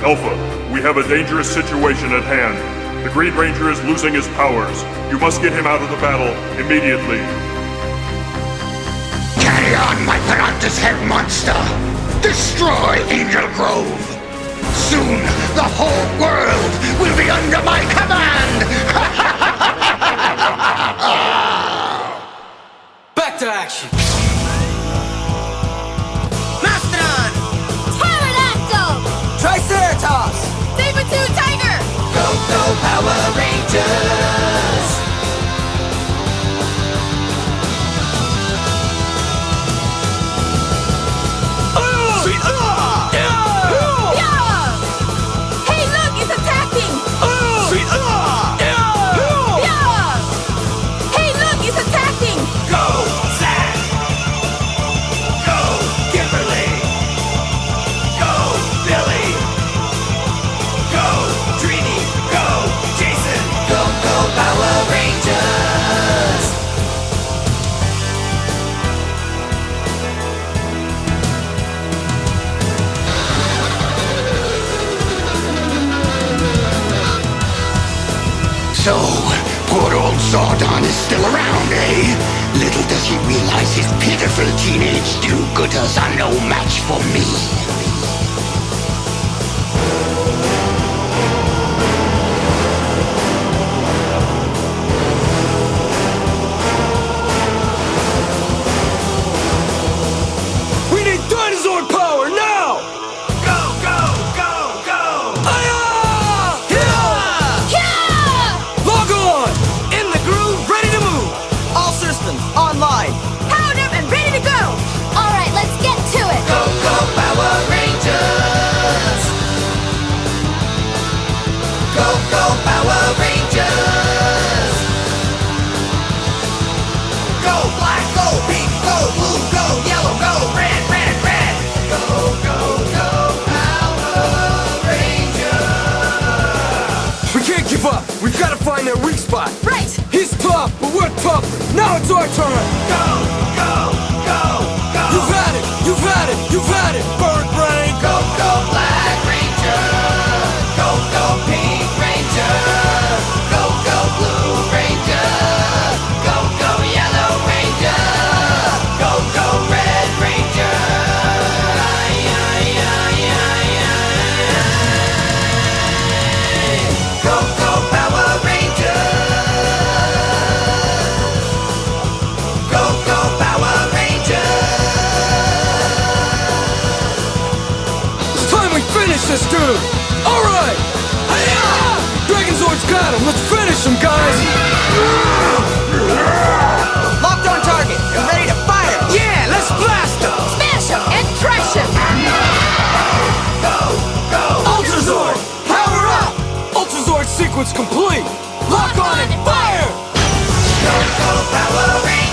Alpha, we have a dangerous situation at hand. The Green Ranger is losing his powers. You must get him out of the battle immediately. Carry on, my Piranha's head monster! Destroy Angel Grove! Soon, the whole world will be under my command! Back to action! Mastodon! Pterodactyl! Triceratops! Saber-tooth tiger! Go Power Rangers! Yeah! Hey, look, it's attacking! Yeah! Hey, look, it's attacking! Go Zack! Go Kimberly! Go Billy! Go Trini! Go Jason! Go Power Rangers! So, poor old Zordon is still around, eh? Little does he realize his pitiful teenage do-gooders are no match for me. We need dinosaur power now! Go! Hi-ya! Yeah! Yeah! Log on! In the groove, ready to move! All systems online! Powered up and ready to go! All right, let's get to it! Go Power Rangers! Go Power Rangers! Go black, go pink, go blue, go yellow, go red! Go Power Rangers! We can't give up! We've got to find their weak spot! Right! He's tough, but we're tougher! Now it's our turn! Go! You've had it! You've had it! You've had it! Bird brain! Go Black Ranger! Go Pink Ranger! Go Blue Ranger! Go Yellow Ranger! Go Red Ranger! Go Power Rangers! Go Power Rangers! It's time we finish this dude! Alright! Dragon Zord's got him! Let's finish him, guys! Locked on target and ready to fire! Yeah, let's blast him! Smash him and trash him! Ultra Zord! Power up! Ultra Zord sequence complete! Lock on and fire! Go Power Rangers!